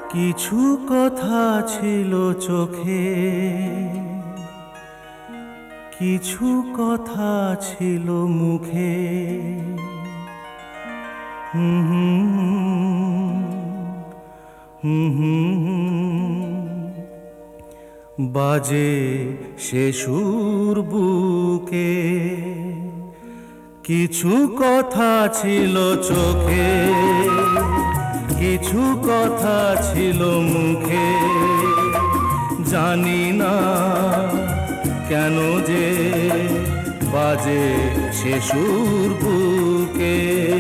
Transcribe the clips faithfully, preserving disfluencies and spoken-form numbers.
কিছু কথা ছিল চোখে, কিছু কথা ছিল মুখে। হুম হুম হুম হুম বাজে সে সুর বুকে। কিছু কথা ছিল চোখে, কিছু কথা ছিল মুখে। জানি না কেন যে বাজে সে সুর বুকে।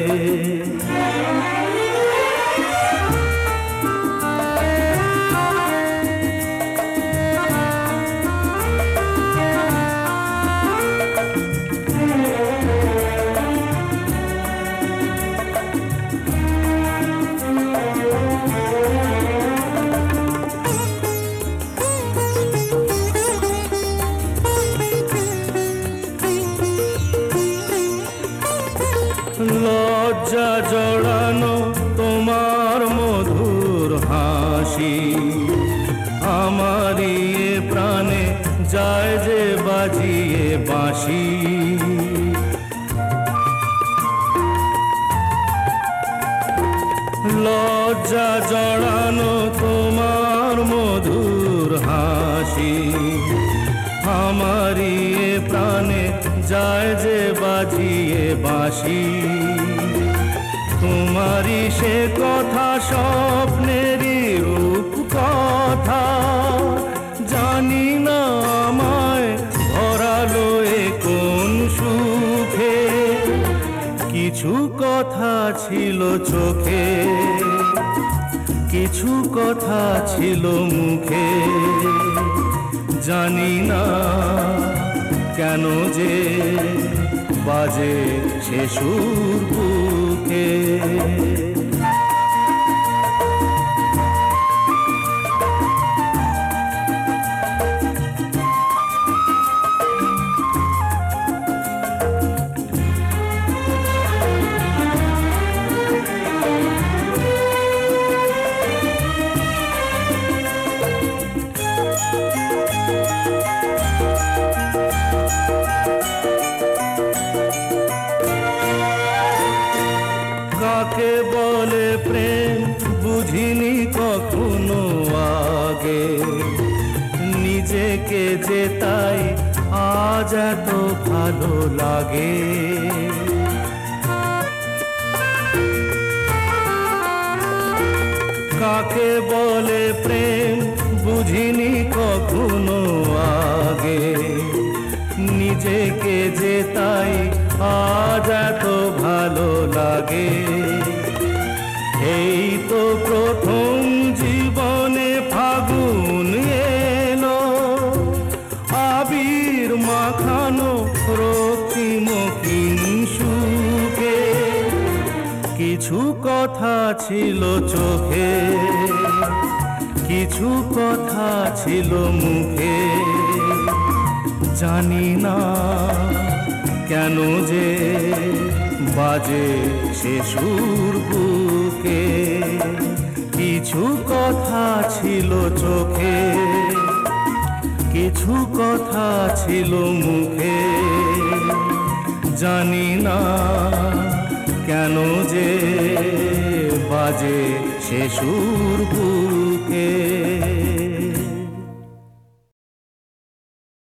লজ্জা জড়ানো তোমার মধুর হাসি, আমারই এ প্রাণে যায় যে বাজিয়ে বাঁশি। লজ্জা জড়ানো তোমার মধুর হাসি, আমারই এ প্রাণে যায় যে বাজিয়ে বাঁশি। তোমারই সে কথা স্বপ্নেরই রূপ কথা, জানি না আমায় ভরালো এ কোন সুখে। কিছু কথা ছিল চোখে, কিছু কথা ছিল মুখে। জানি না কেন যে বাজে সে সুর বুকে। কাকে বলে প্রেম বুঝিনি কখনো আগে, নিজেকে যে তাই আজ এত ভালো লাগে। কাকে বলে প্রেম বুঝিনি কখনো আগে, নিজেকে যে তাই আজ এত ভালো লাগে। এই তো প্রথম জীবনে ফাগুন এলো, আবির মাখানো রক্তিম সুখে। কিছু কথা ছিল চোখে, কিছু কথা ছিল মুখে। জানি না কেন যে বাজে সে সুর বুকে। কিছু কথা ছিল চোখে, কিছু কথা ছিল মুখে। জানি না কেন যে বাজে সে সুর বুকে।